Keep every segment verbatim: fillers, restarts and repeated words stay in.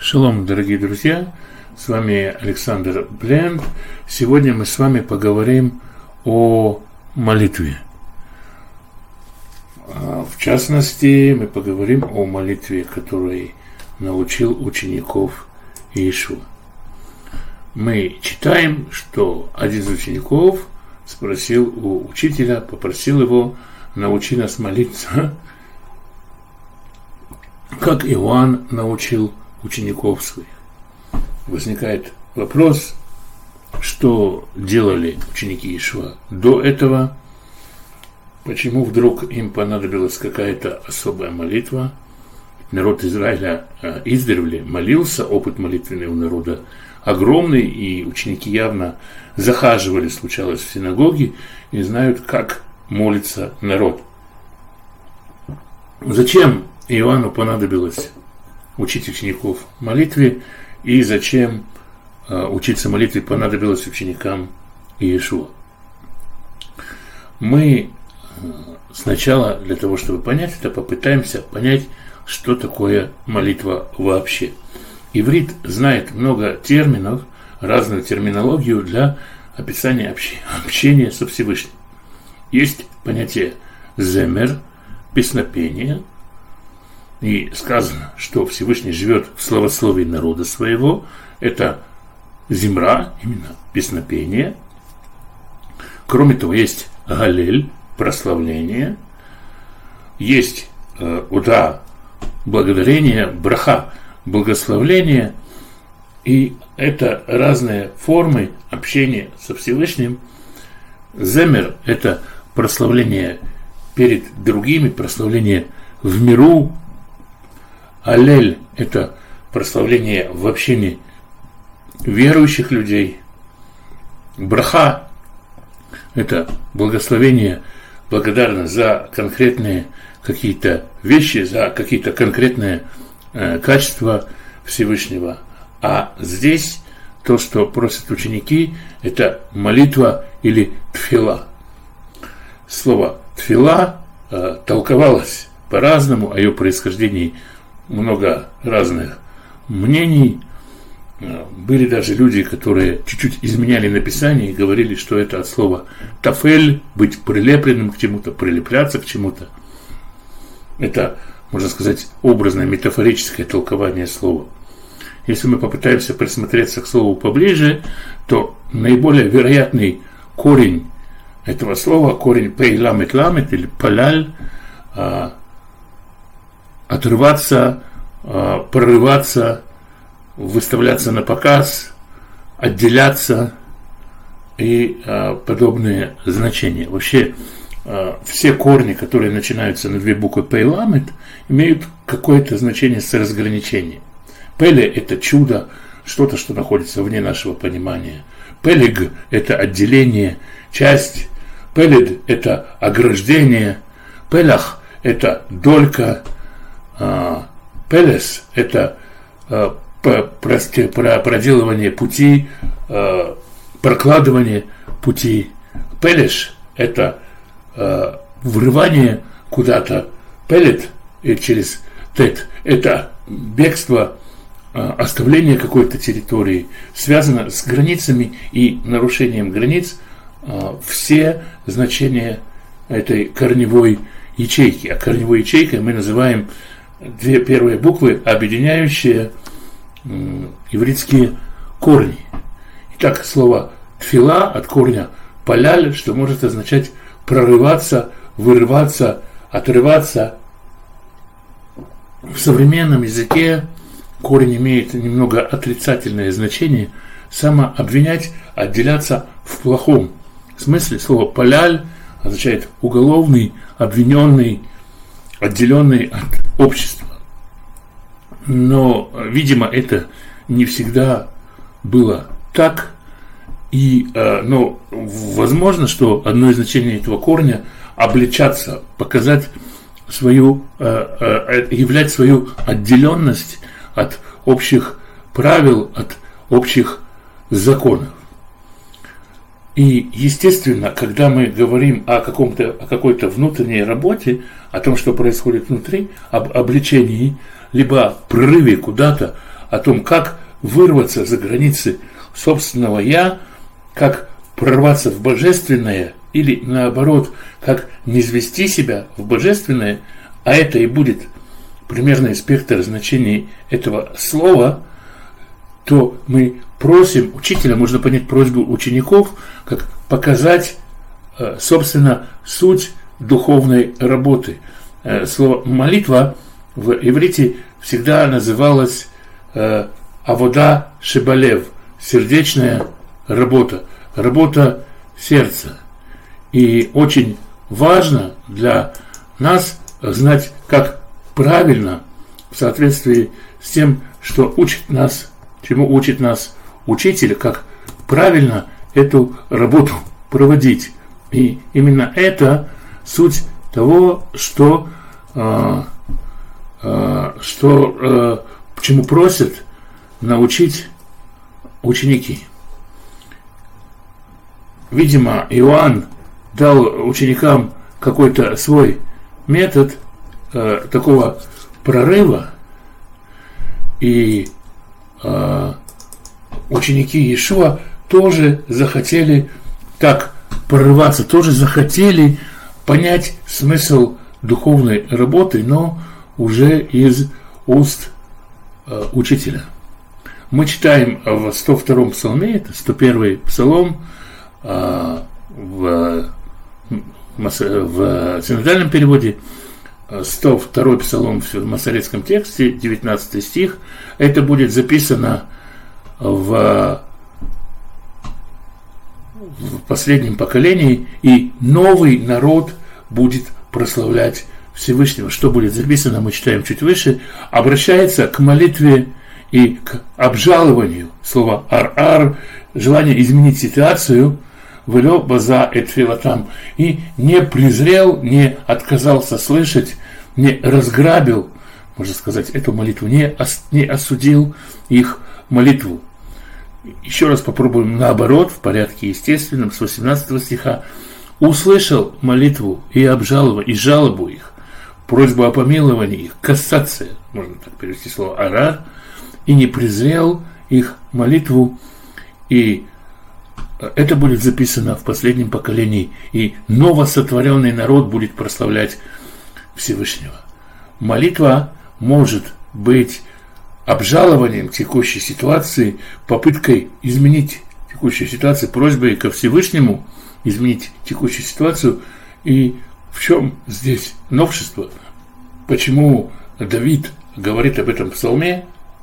Шалом, дорогие друзья, с вами Александр Бленд. Сегодня мы с вами поговорим о молитве. В частности, мы поговорим о молитве, которой научил учеников Иешуа. Мы читаем, что один из учеников спросил у учителя, попросил его: научи нас молиться, как Иоанн научил учеников своих. Возникает вопрос, что делали ученики Иешуа до этого, почему вдруг им понадобилась какая-то особая молитва. Народ Израиля издревле молился, опыт молитвенный у народа огромный, и ученики явно захаживали, случалось, в синагоги и знают, как молится народ. Зачем Иоанну понадобилось учить учеников молитве, и зачем э, учиться молитве понадобилось ученикам Иешуа? Мы э, сначала, для того, чтобы понять это, попытаемся понять, что такое молитва вообще. Иврит знает много терминов, разную терминологию для описания общ- общения со Всевышним. Есть понятие земер, песнопение. И сказано, что Всевышний живет в славословии народа своего. Это зимра, именно песнопение. Кроме того, есть галель, прославление. Есть э, уда, благодарение, браха, благословление. И это разные формы общения со Всевышним. Земер – это прославление перед другими, прославление в миру. Алель – это прославление в общении верующих людей. Браха – это благословение, благодарность за конкретные какие-то вещи, за какие-то конкретные э, качества Всевышнего. А здесь то, что просят ученики, это молитва или тфила. Слово тфила э, толковалось по-разному, о ее происхождении много разных мнений. Были даже люди, которые чуть-чуть изменяли написание и говорили, что это от слова тафель, быть прилепленным к чему-то, прилепляться к чему-то. Это, можно сказать, образное, метафорическое толкование слова. Если мы попытаемся присмотреться к слову поближе, то наиболее вероятный корень этого слова, корень пей ламет ламет или паляль, отрываться, прорываться, выставляться на показ, отделяться и подобные значения. Вообще все корни, которые начинаются на две буквы пейламет, имеют какое-то значение с разграничением. Пеле – это чудо, что-то, что находится вне нашего понимания. Пелег – это отделение, часть. Пелед – это ограждение. Пелах – это долька. Пелес – это проделывание пути, прокладывание пути. Пелеш – это врывание куда-то. Пелет через тет – это бегство, оставление какой-то территории, связано с границами и нарушением границ. Все значения этой корневой ячейки. А корневой ячейкой мы называем две первые буквы, объединяющие ивритские корни. Итак, слово тфила от корня паляль, что может означать прорываться, вырываться, отрываться. В современном языке корень имеет немного отрицательное значение. Самообвинять, отделяться в плохом смысле. Слово паляль означает уголовный, обвиненный, отделенный от общества. Но, видимо, это не всегда было так. И, но возможно, что одно из значений этого корня – обличаться, показать свою, являть свою отделенность от общих правил, от общих законов. И, естественно, когда мы говорим о, каком-то, о какой-то внутренней работе, о том, что происходит внутри, об обличении, либо прорыве куда-то, о том, как вырваться за границы собственного «я», как прорваться в божественное или, наоборот, как низвести себя в божественное, а это и будет примерный спектр значений этого слова, то мы просим учителя, можно понять просьбу учеников, как показать, собственно, суть духовной работы. Слово «молитва» в иврите всегда называлось «авода шебалев», сердечная работа, работа сердца. И очень важно для нас знать, как правильно, в соответствии с тем, что учит нас, чему учит нас учитель, как правильно эту работу проводить. И именно это суть того, что, э, э, что э, чему просят научить ученики. Видимо, Иоанн дал ученикам какой-то свой метод э, такого прорыва, и э, ученики Иешуа тоже захотели так прорываться, тоже захотели понять смысл духовной работы, но уже из уст э, учителя. Мы читаем в сто втором псалме, это сто первый псалом, э, в, в синодальном переводе, сто второй псалом в масоретском тексте, девятнадцатый стих. Это будет записано в, в последнем поколении, и новый народ будет прославлять Всевышнего. Что будет записано, мы читаем чуть выше. Обращается к молитве и к обжалованию. Слово ар-ар, желание изменить ситуацию, «Велё база эт филатам», и не презрел, не отказался слышать, не разграбил, можно сказать, эту молитву, не, ос, не осудил их молитву. Еще раз попробуем наоборот, в порядке естественном, с восемнадцатого стиха. «Услышал молитву и обжаловал, и жалобу их, просьбу о помиловании их, кассация», можно так перевести слово «арар», и не презрел их молитву, и это будет записано в последнем поколении, и новосотворенный народ будет прославлять Всевышнего. Молитва может быть обжалованием текущей ситуации, попыткой изменить текущую ситуацию, просьбой ко Всевышнему изменить текущую ситуацию. И в чем здесь новшество? Почему Давид говорит об этом в псалме?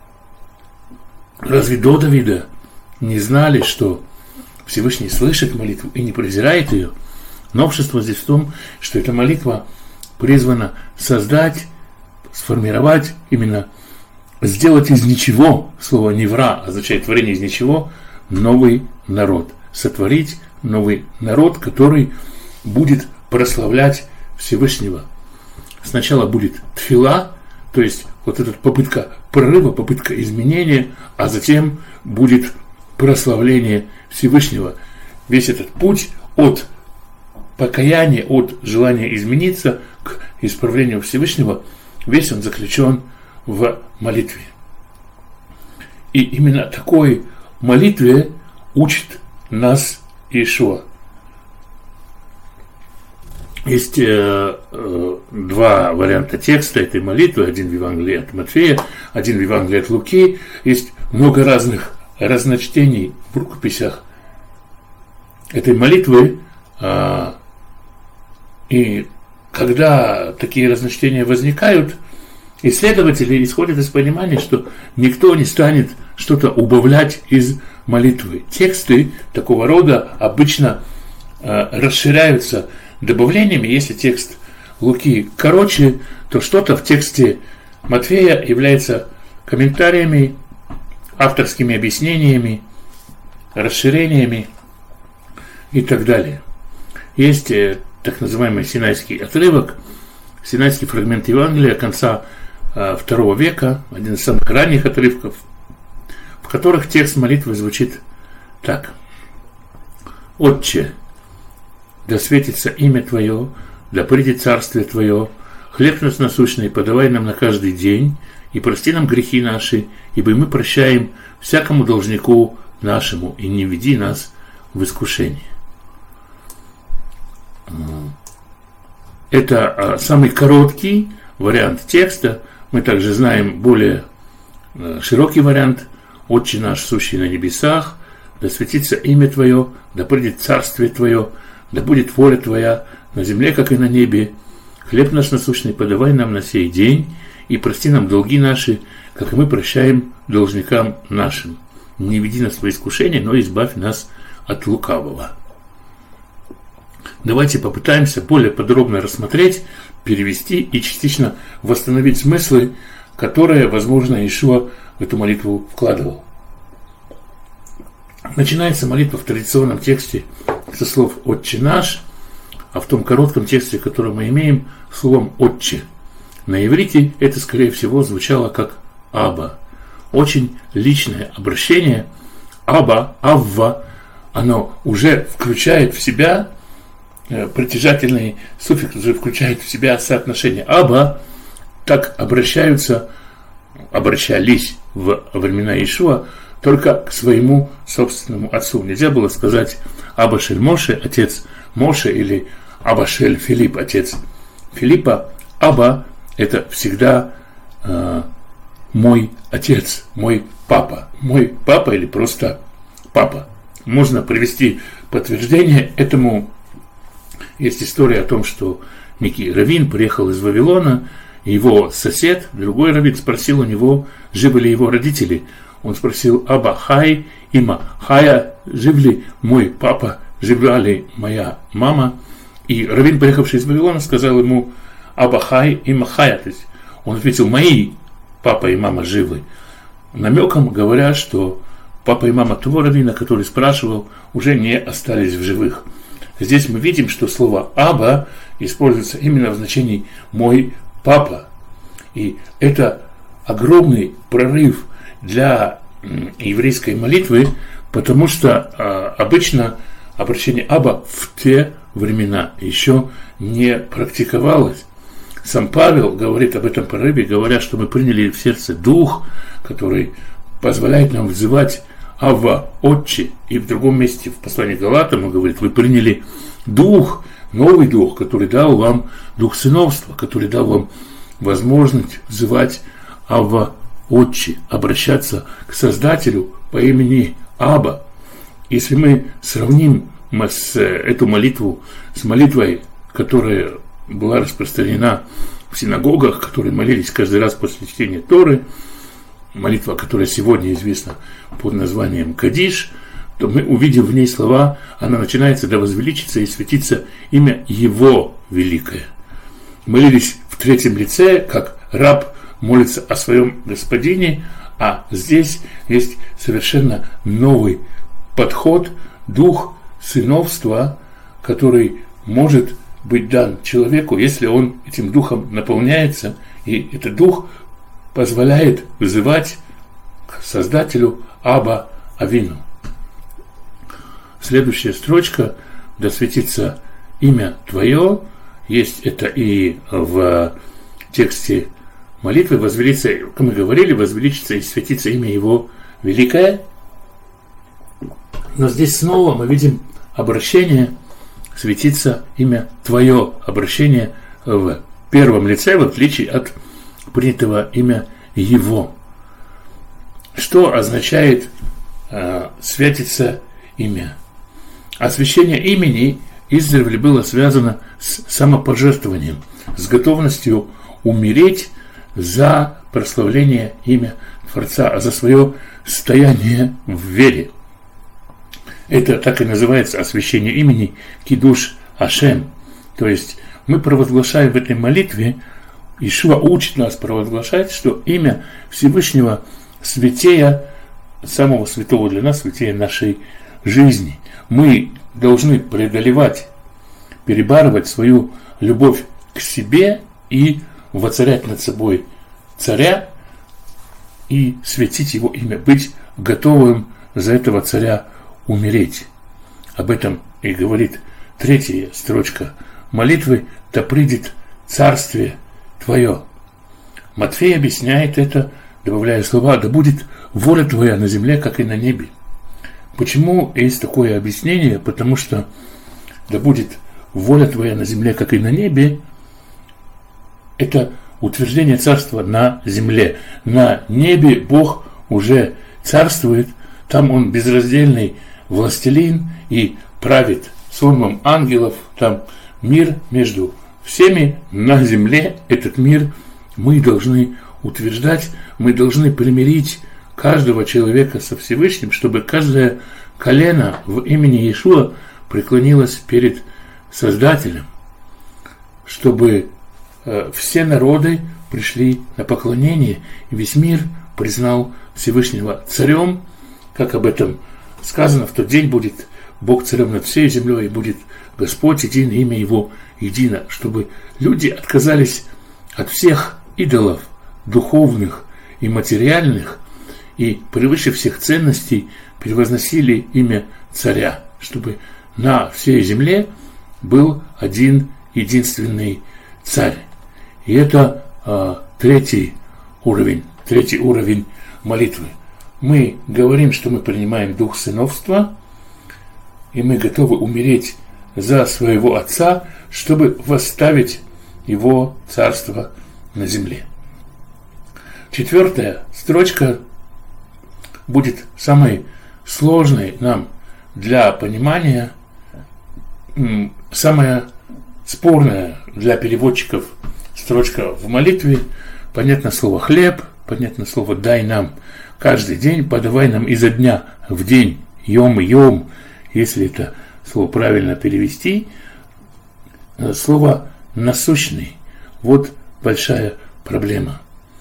Разве до Давида не знали, что Всевышний слышит молитву и не презирает ее? Новшество здесь в том, что эта молитва призвана создать, сформировать, именно сделать из ничего, слово «невра» означает творение из ничего, новый народ. Сотворить новый народ, который будет прославлять Всевышнего. Сначала будет тфила, то есть вот эта попытка прорыва, попытка изменения, а затем будет прославление Всевышнего. Весь этот путь от покаяния, от желания измениться к исправлению Всевышнего, весь он заключен в молитве. И именно такой молитве учит нас Иешуа. Есть э, э, два варианта текста этой молитвы, один в Евангелии от Матфея, один в Евангелии от Луки. Есть много разных разночтений в рукописях этой молитвы, э, и когда такие разночтения возникают, исследователи исходят из понимания, что никто не станет что-то убавлять из молитвы. Тексты такого рода обычно э, расширяются добавлениями. Если текст Луки короче, то что-то в тексте Матфея является комментариями, авторскими объяснениями, расширениями и так далее. Есть э, так называемый синайский отрывок, синайский фрагмент Евангелия конца э, второго века, один из самых ранних отрывков, в которых текст молитвы звучит так: «Отче, да светится имя Твое, да придет царствие Твое, хлеб наш насущный подавай нам на каждый день, и прости нам грехи наши, ибо мы прощаем всякому должнику нашему, и не веди нас в искушение. Это самый короткий вариант текста. Мы также знаем более широкий вариант. «Отче наш, сущий на небесах, да светится имя Твое, да придет царствие Твое, да будет воля Твоя на земле, как и на небе. Хлеб наш насущный подавай нам на сей день, и прости нам долги наши, как и мы прощаем должникам нашим. Не веди нас в искушение, но избавь нас от лукавого». Давайте попытаемся более подробно рассмотреть, перевести и частично восстановить смыслы, которые, возможно, Иешуа в эту молитву вкладывал. Начинается молитва в традиционном тексте со слов «Отче наш», а в том коротком тексте, который мы имеем, словом «Отче». На иврите это, скорее всего, звучало как «Аба». Очень личное обращение. «Аба», «Авва», оно уже включает в себя притяжательный суффикс, уже включает в себя соотношение. «Аба», так обращаются, обращались в времена Иешуа только к своему собственному отцу. Нельзя было сказать «Аба шель Моше», отец Моше, или «Аба шель Филипп», отец Филиппа. «Аба» – это всегда э, мой отец, мой папа. Мой папа или просто папа. Можно привести подтверждение этому. Есть история о том, что некий раввин приехал из Вавилона, и его сосед, другой раввин, спросил у него, живы ли его родители. Он спросил: «Аба хай, има хая, жив ли мой папа, жива ли моя мама?» И раввин, приехавший из Вавилона, сказал ему: «Аба хай, има хая». То есть он ответил: «Мои папа и мама живы», намеком говоря, что папа и мама того раввина, который спрашивал, уже не остались в живых. Здесь мы видим, что слово «аба» используется именно в значении «мой папа». И это огромный прорыв для еврейской молитвы, потому что а, обычно обращение «аба» в те времена еще не практиковалось. Сам Павел говорит об этом прорыве, говоря, что мы приняли в сердце Дух, который позволяет нам взывать «Авва, Отче». И в другом месте, в послании к Галатам, он говорит: вы приняли Дух, новый Дух, который дал вам Дух сыновства, который дал вам возможность взывать «Авва, Отче», обращаться к Создателю по имени Аба. Если мы сравним с, эту молитву с молитвой, которая была распространена в синагогах, которые молились каждый раз после чтения Торы, молитва, которая сегодня известна под названием «Кадиш», то мы увидим в ней слова, она начинается: «Да возвеличится и светится имя Его великое». Молились в третьем лице, как раб молится о своем господине, а здесь есть совершенно новый подход, дух сыновства, который может быть дан человеку, если он этим духом наполняется, и этот дух позволяет вызывать к Создателю Аба Авину. Следующая строчка: «Да светится имя Твое». Есть это и в тексте молитвы. «Возвеличится», как мы говорили, «возвеличится и светится имя Его великое». Но здесь снова мы видим обращение «светится имя Твое», обращение в первом лице, в отличие от принятого имя Его. Что означает э, «святится имя»? Освящение имени издревле было связано с самопожертвованием, с готовностью умереть за прославление имя Творца, а за свое стояние в вере. Это так и называется освящение имени Кидуш Ашем. То есть мы провозглашаем в этой молитве, Иешуа учит нас провозглашать, что имя Всевышнего святее самого святого для нас, святее нашей жизни. Мы должны преодолевать, перебарывать свою любовь к себе и воцарять над собой царя и светить его имя, быть готовым за этого царя умереть. Об этом и говорит третья строчка молитвы: «Да придет царствие Твое». Матфей объясняет это, добавляя слова: «Да будет воля твоя на земле, как и на небе». Почему есть такое объяснение? Потому что «да будет воля твоя на земле, как и на небе» – это утверждение царства на земле. На небе Бог уже царствует, там Он безраздельный властелин и правит сонмом ангелов, там мир между всеми. На земле этот мир мы должны утверждать, мы должны примирить каждого человека со Всевышним, чтобы каждое колено в имени Иешуа преклонилось перед Создателем, чтобы э, все народы пришли на поклонение, и весь мир признал Всевышнего царем, как об этом сказано: в тот день будет Бог царем над всей землей, и будет Господь един, имя Его едино, чтобы люди отказались от всех идолов духовных и материальных, и превыше всех ценностей превозносили имя царя, чтобы на всей земле был один единственный царь. И это э, третий уровень, третий уровень молитвы. Мы говорим, что мы принимаем дух сыновства, и мы готовы умереть за своего отца, чтобы восставить его царство на земле. Четвертая строчка будет самой сложной нам для понимания, самая спорная для переводчиков строчка в молитве. Понятно слово «хлеб», понятно слово «дай нам каждый день», «подавай нам изо дня в день», «йом йом», если это слово правильно перевести. Слово «насущный» – вот большая проблема.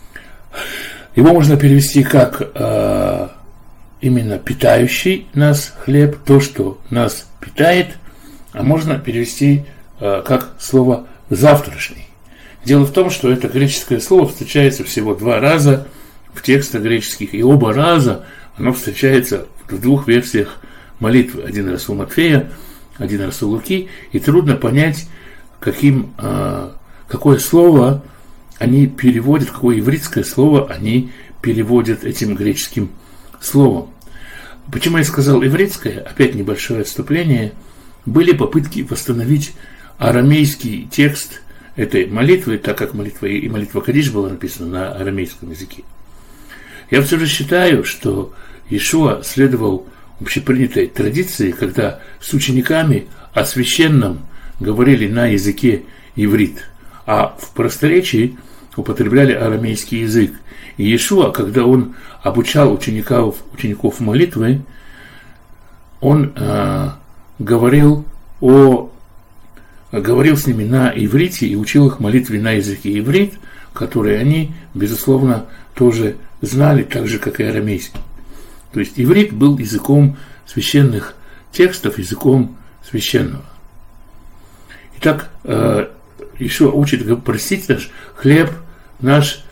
Его можно перевести как э, именно питающий нас хлеб, то, что нас питает, а можно перевести э, как слово «завтрашний». Дело в том, что это греческое слово встречается всего два раза в текстах греческих, и оба раза оно встречается в двух версиях молитвы. Один раз у Матфея, один раз у Луки, и трудно понять, каким, э, какое слово они переводят, какое ивритское слово они переводят этим греческим словом. Почему я сказал ивритское? Опять небольшое отступление. Были попытки восстановить арамейский текст этой молитвы, так как молитва и молитва Кадиш была написана на арамейском языке. Я все же считаю, что Иешуа следовал общепринятой традиции, когда с учениками о священном говорили на языке иврит, а в просторечии употребляли арамейский язык. И Иешуа, когда он обучал учеников, учеников молитвы, он э, говорил, о, говорил с ними на иврите и учил их молитве на языке иврит, который они, безусловно, тоже знали, так же, как и арамейский. То есть иврит был языком священных текстов, языком священного. Итак, э, Иешуа учит просить наш хлеб, наш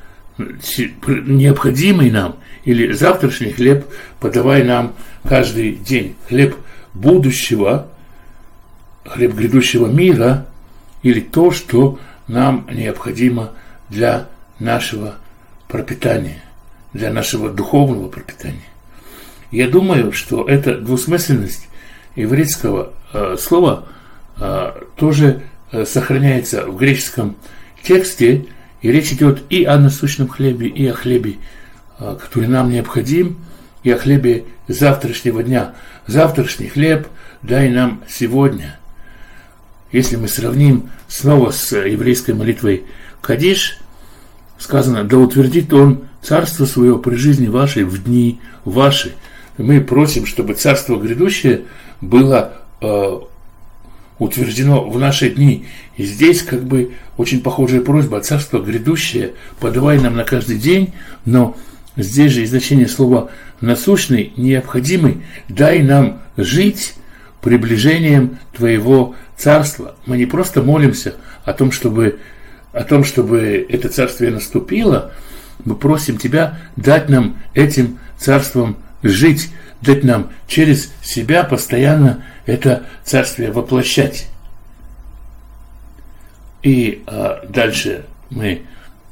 необходимый нам, или завтрашний хлеб подавай нам каждый день. Хлеб будущего, хлеб грядущего мира, или то, что нам необходимо для нашего пропитания, для нашего духовного пропитания. Я думаю, что эта двусмысленность ивритского э, слова э, тоже э, сохраняется в греческом тексте, и речь идет и о насущном хлебе, и о хлебе, э, который нам необходим, и о хлебе завтрашнего дня. Завтрашний хлеб дай нам сегодня. Если мы сравним снова с еврейской молитвой Кадиш, сказано: да утвердит он царство свое при жизни вашей в дни ваши. Мы просим, чтобы царство грядущее было э, утверждено в наши дни. И здесь как бы очень похожая просьба: царство грядущее подавай нам на каждый день, но здесь же и значение слова насущный, необходимый, дай нам жить приближением твоего царства. Мы не просто молимся о том, чтобы, о том, чтобы это царствие наступило, мы просим тебя дать нам этим царством жить, дать нам через себя постоянно это царствие воплощать. И а, дальше мы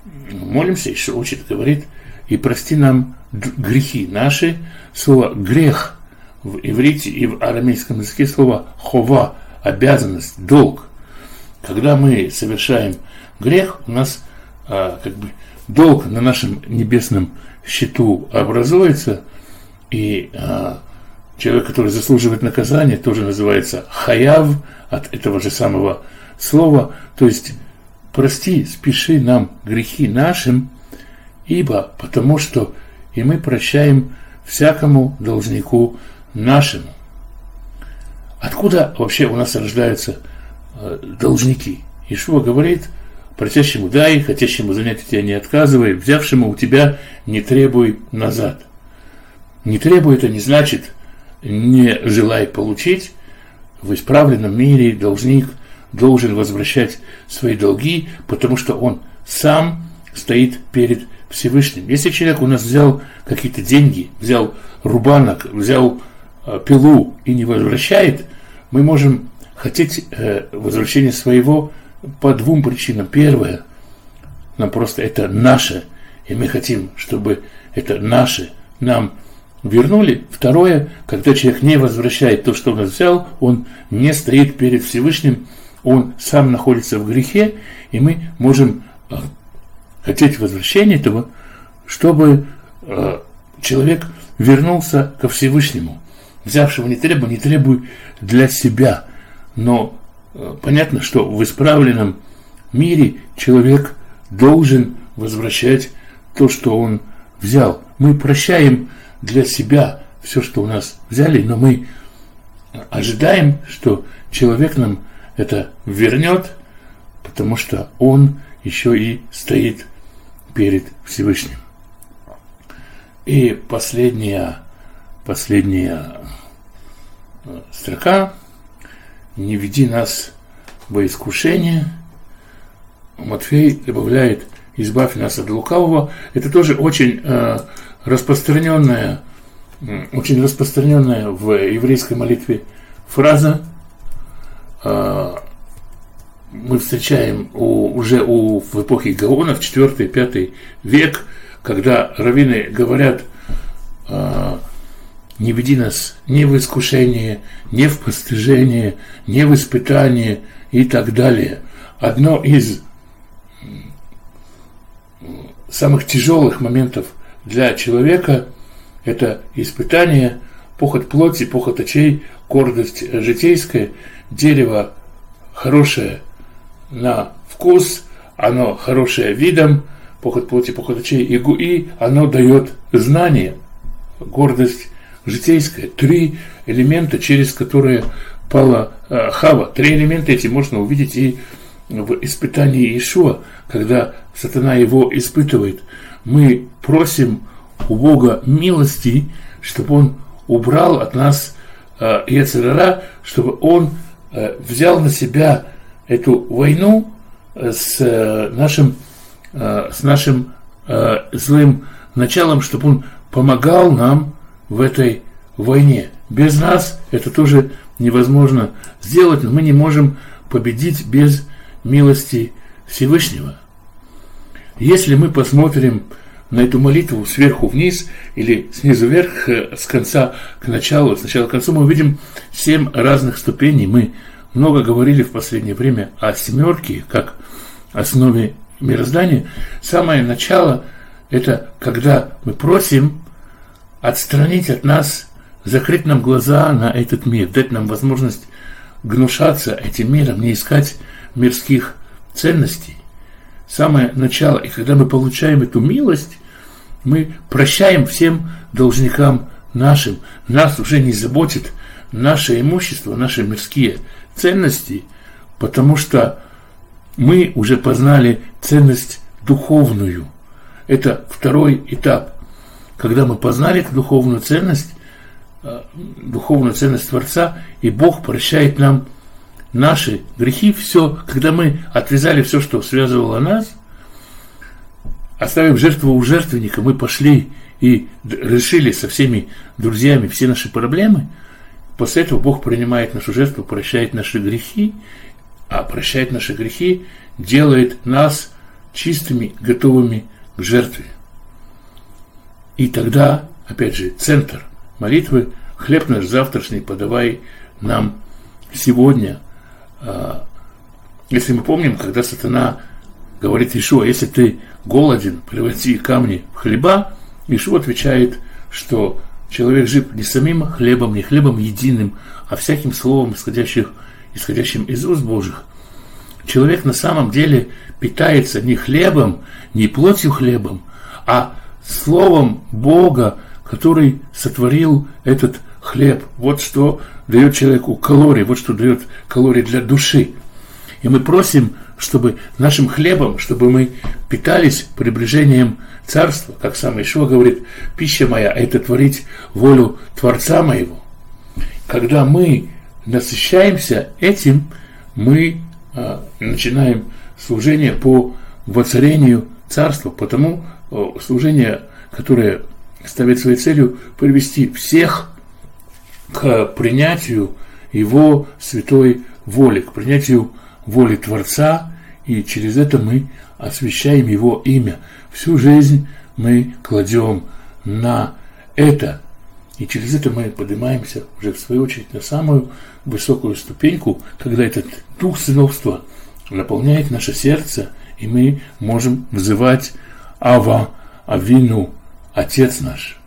молимся, еще учит, говорит, и прости нам грехи наши. Слово грех в иврите и в арамейском языке слово хова, обязанность, долг. Когда мы совершаем грех, у нас а, как бы долг на нашем небесном счету образуется, и а, человек, который заслуживает наказания, тоже называется хаяв, от этого же самого слова, то есть прости, спеши нам грехи нашим, ибо потому что и мы прощаем всякому должнику нашему. Откуда вообще у нас рождаются э, должники? Иешуа говорит: просящему дай, хотящему занять у тебя не отказывай, взявшему у тебя не требуй назад. Не требуй — это не значит не желай получить. В исправленном мире должник должен возвращать свои долги, потому что он сам стоит перед Всевышним. Если человек у нас взял какие-то деньги, взял рубанок, взял э, пилу и не возвращает, мы можем хотеть э, возвращения своего по двум причинам. Первое, нам просто это наше, и мы хотим, чтобы это наше нам вернули. Второе, когда человек не возвращает то, что он взял, он не стоит перед Всевышним, он сам находится в грехе, и мы можем э, хотеть возвращения этого, чтобы э, человек вернулся ко Всевышнему. Взявшего не требуй, не требуй для себя. Но э, понятно, что в исправленном мире человек должен возвращать то, что он взял. Мы прощаем для себя все, что у нас взяли, но мы ожидаем, что человек нам это вернет, потому что он еще и стоит перед Всевышним. И последняя, последняя строка: не веди нас во искушение. Матфей добавляет: избавь нас от лукавого. Это тоже очень э, распространенная, очень распространенная в еврейской молитве фраза. Э, мы встречаем у, уже у, в эпохе Гаонов, четвёртый-пятый век, когда раввины говорят: э, не веди нас ни в искушение, ни в постыжение, ни в испытание и так далее. Одно из самых тяжелых моментов для человека – это испытание, похоть плоти, похоть очей, гордость житейская. Дерево хорошее на вкус, оно хорошее видом, похоть плоти, похоть очей и гуи, оно дает знание, гордость житейская. Три элемента, через которые пала э, Хава. Три элемента эти можно увидеть и в испытании Иешуа, когда сатана его испытывает. Мы просим у Бога милости, чтобы Он убрал от нас э, йецер ара, чтобы Он э, взял на себя эту войну с э, нашим, э, с нашим э, злым началом, чтобы Он помогал нам в этой войне. Без нас это тоже невозможно сделать, но мы не можем победить без милости Всевышнего. Если мы посмотрим на эту молитву сверху вниз или снизу вверх, с конца к началу, с начала к концу, мы увидим семь разных ступеней. Мы много говорили в последнее время о семерке как основе мироздания. Самое начало – это когда мы просим отстранить от нас, закрыть нам глаза на этот мир, дать нам возможность гнушаться этим миром, не искать мирских ценностей. Самое начало. И когда мы получаем эту милость, мы прощаем всем должникам нашим. Нас уже не заботит наше имущество, наши мирские ценности, потому что мы уже познали ценность духовную. Это второй этап. Когда мы познали эту духовную ценность, духовную ценность Творца, и Бог прощает нам наши грехи, все, когда мы отвязали все, что связывало нас, оставив жертву у жертвенника, мы пошли и решили со всеми друзьями все наши проблемы. После этого Бог принимает нашу жертву, прощает наши грехи, а прощает наши грехи делает нас чистыми, готовыми к жертве. И тогда, опять же, центр молитвы: хлеб наш завтрашний подавай нам сегодня. Если мы помним, когда сатана говорит Иешуа: если ты голоден, преврати камни в хлеба, Иешуа отвечает, что человек жив не самим хлебом, не хлебом единым, а всяким словом, исходящим, исходящим из уст Божьих. Человек на самом деле питается не хлебом, не плотью хлебом, а словом Бога, который сотворил этот хлеб. Вот что дает человеку калории, вот что дает калории для души. И мы просим, чтобы нашим хлебом, чтобы мы питались приближением Царства, как сам Иешуа говорит: пища моя – это творить волю Творца моего. Когда мы насыщаемся этим, мы а, начинаем служение по воцарению Царства, потому а, служение, которое ставит своей целью привести всех к принятию Его святой воли, к принятию воли Творца, и через это мы освящаем Его имя. Всю жизнь мы кладем на это, и через это мы поднимаемся уже в свою очередь на самую высокую ступеньку, когда этот дух сыновства наполняет наше сердце, и мы можем взывать Ава, Авину, Отец наш.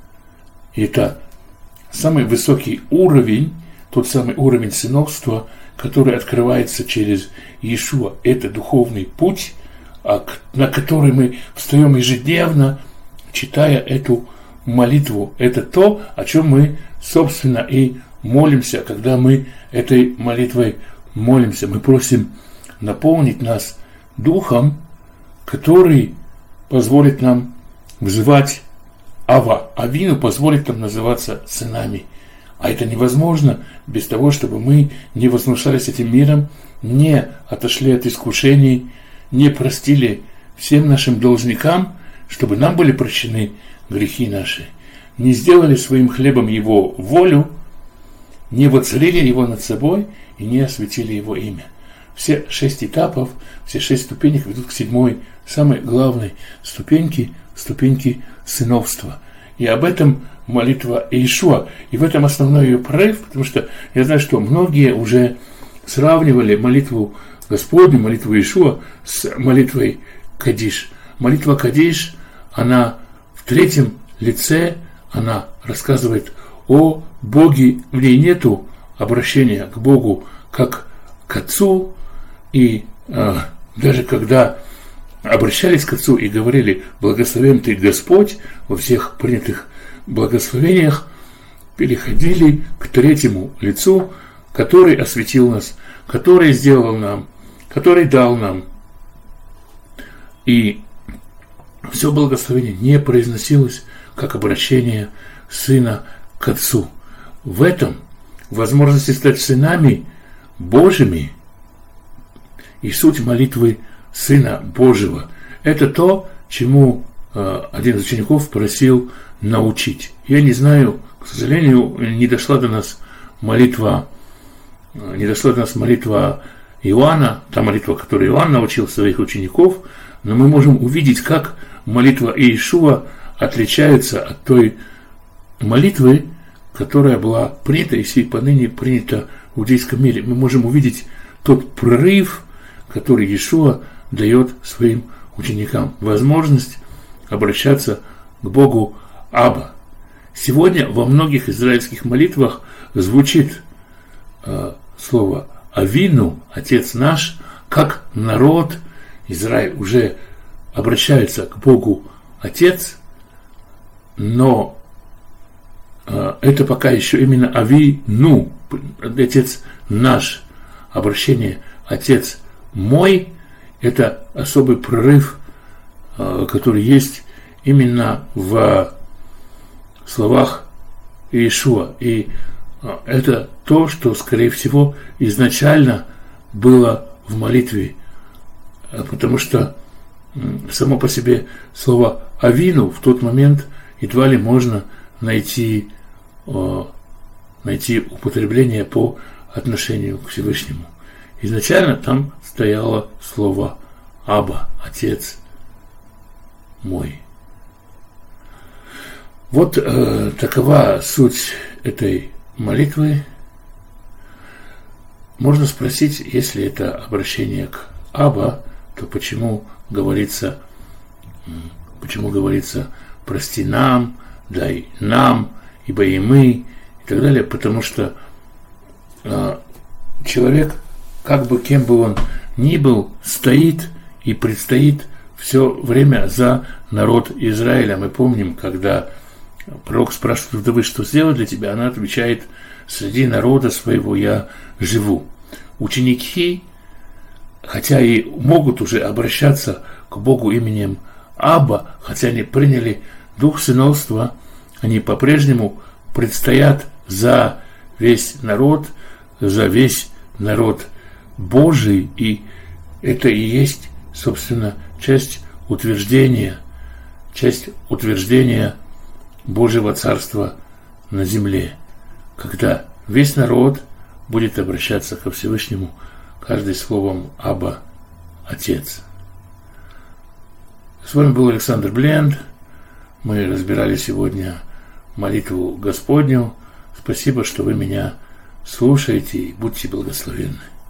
И это самый высокий уровень, тот самый уровень сыновства, который открывается через Иешуа. Это духовный путь, на который мы встаем ежедневно, читая эту молитву. Это то, о чем мы, собственно, и молимся, когда мы этой молитвой молимся. Мы просим наполнить нас Духом, который позволит нам вызывать Ава, Авину, позволит нам называться сынами. А это невозможно без того, чтобы мы не возмущались этим миром, не отошли от искушений, не простили всем нашим должникам, чтобы нам были прощены грехи наши, не сделали своим хлебом Его волю, не воцарили Его над собой и не осветили Его имя. Все шесть этапов, все шесть ступенек ведут к седьмой, самой главной ступеньке, ступеньке сыновства. И об этом молитва Иешуа. И в этом основной ее прорыв, потому что я знаю, что многие уже сравнивали молитву Господню, молитву Иешуа с молитвой Кадиш. Молитва Кадиш, она в третьем лице, она рассказывает о Боге, в ней нету обращения к Богу как к Отцу, и э, даже когда обращались к Отцу и говорили: благословен Ты, Господь, во всех принятых благословениях, переходили к третьему лицу, который осветил нас, который сделал нам, который дал нам. И все благословение не произносилось как обращение сына к Отцу. В этом возможности стать сынами Божьими и суть молитвы Сына Божьего. Это то, чему э, один из учеников просил научить. Я не знаю, к сожалению, не дошла до нас молитва, э, не дошла до нас молитва Иоанна, та молитва, которую Иоанн научил своих учеников, но мы можем увидеть, как молитва Иешуа отличается от той молитвы, которая была принята и сей поныне принята в иудейском мире. Мы можем увидеть тот прорыв, который Иешуа дает своим ученикам, возможность обращаться к Богу Аба. Сегодня во многих израильских молитвах звучит э, слово Авину, Отец наш, как народ Израиль уже обращается к Богу Отец, но э, это пока еще именно Авину, Отец наш, обращение Отец мой. Это особый прорыв, который есть именно в словах Иешуа. И это то, что, скорее всего, изначально было в молитве. Потому что само по себе слово «авину» в тот момент едва ли можно найти, найти употребление по отношению к Всевышнему. Изначально там стояло слово Аба, Отец мой. Вот э, такова суть этой молитвы. Можно спросить, если это обращение к Аба, то почему говорится, почему говорится «прости нам», «дай нам», «ибо и мы» и так далее, потому что э, человек, как бы кем бы он ни был, стоит и предстоит все время за народ Израиля. Мы помним, когда пророк спрашивает вдовы, что сделать для тебя, она отвечает: среди народа своего я живу. Ученики, хотя и могут уже обращаться к Богу именем Аба, хотя они приняли дух сыновства, они по-прежнему предстоят за весь народ, за весь народ Божий, и это и есть, собственно, часть утверждения, часть утверждения Божьего Царства на земле, когда весь народ будет обращаться ко Всевышнему, каждый словом «Аба, Отец». С вами был Александр Бленд. Мы разбирали сегодня молитву Господню. Спасибо, что вы меня слушаете, и будьте благословенны.